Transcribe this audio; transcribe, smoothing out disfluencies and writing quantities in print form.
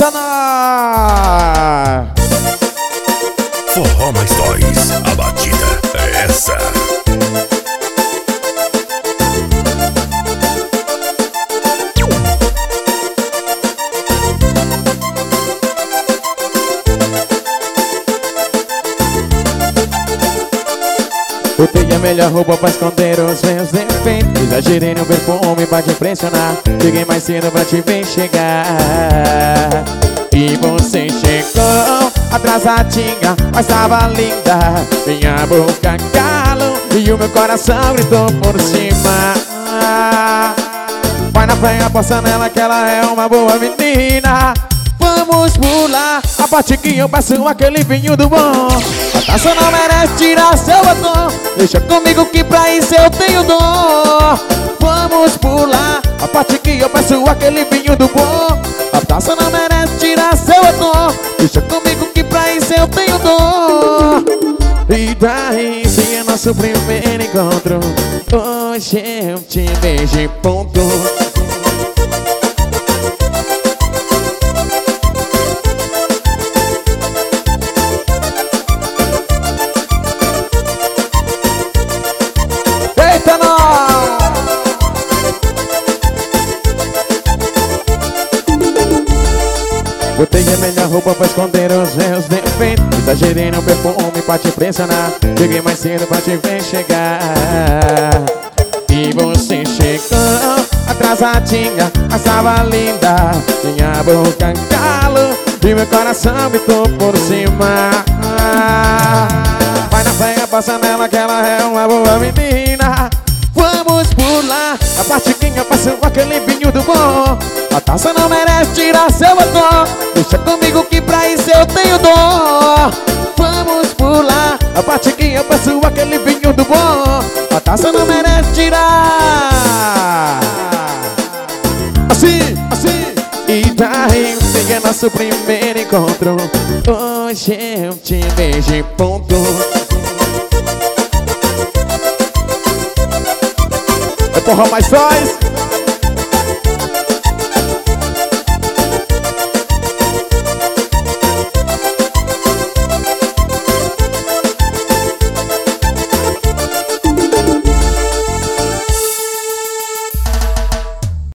Eita, nós! Forró mais dois, a batida é essa. Botei a melhor roupa pra esconder os meus defeitos. Exagerei no perfume pra te impressionar. Cheguei mais cedo pra te ver chegar. E você chegou atrasadinha, mas tava linda. Minha boca calo e o meu coração gritou por cima. Vai na fé, aposta nela que ela é uma boa menina. Vamos pular a parte que eu passo aquele vinho do bom. A taça não merece tirar seu batom. Deixa comigo que pra isso eu tenho dom. Vamos pular a parte que eu passo aquele vinho do bom. A taça não merece tirar seu batom. Deixa comigo que pra isso eu tenho dom. E daí se é nosso primeiro encontro. Hoje eu te beijo e ponto. Eita, nós! Botei a melhor roupa pra esconder os meus defeitos. Exagerei no perfume pra te impressionar. Cheguei mais cedo pra te ver chegar. E você chegou atrasadinha, mas tava linda. Minha boca calo e meu coração gritou por cima. Vai na fé, passa nela que ela é uma boa menina. Vamos pular a parte que eu passo aquele vinho do bom. A taça não merece tirar seu batom. Deixa comigo que pra isso eu tenho dom. Vamos pular a parte que eu passo aquele vinho do bom. A taça não merece tirar. Assim, assim. E daí que é nosso primeiro encontro. Hoje eu te beijo e ponto. É Forró mais dois.